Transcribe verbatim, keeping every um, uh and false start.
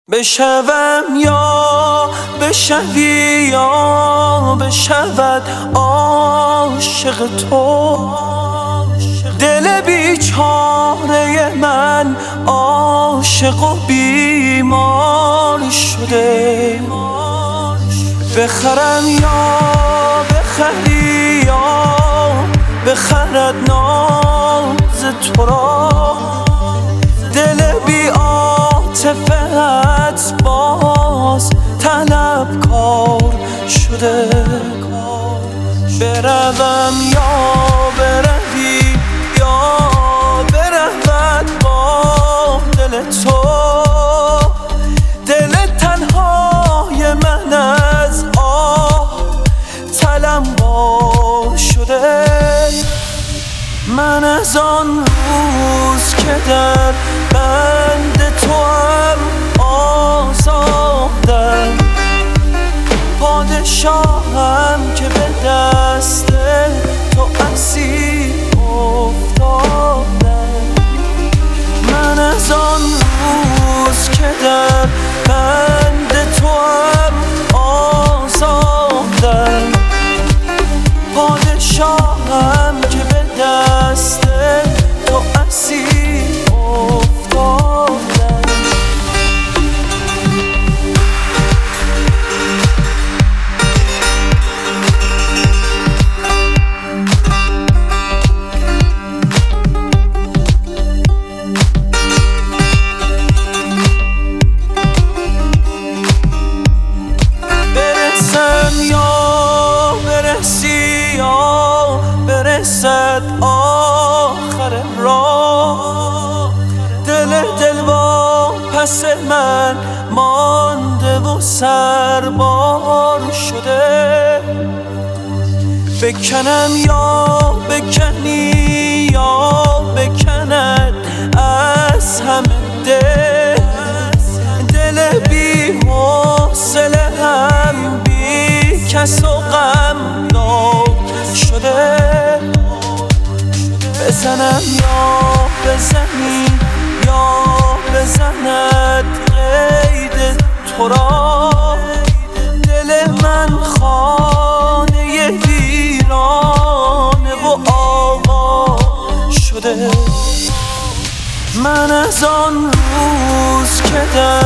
بشوم یا بشوی یا بشود عاشق تو، دل بیچاره من عاشق و بیمار شده. بخرم یا بخری یا بخرد ناز تو را، دل بی عاطفت باز طلبکار شده. بروم یا بروی یا برود با دل تو، دل تنهای من از آه طلبکار شده. من از آن روز که در بند توام آزادم، پادشاهم که به دست تو اسیر افتادم. من از آن روز که در بند توام آزادم، پادشاهم که به دست تو اسیر افتادم. برسم یا برسی یا برسد آخر راه، دل دلوا پس من مانده و سربار شده. بکنم یا بکنی یا بکند از همه دل، دل بی حوصله هم بی کس و غمناک شده. بزنم یا بزنی یا بزند قید تو را، دل من خانه ویرانه و آوا شده. من از آن روز که در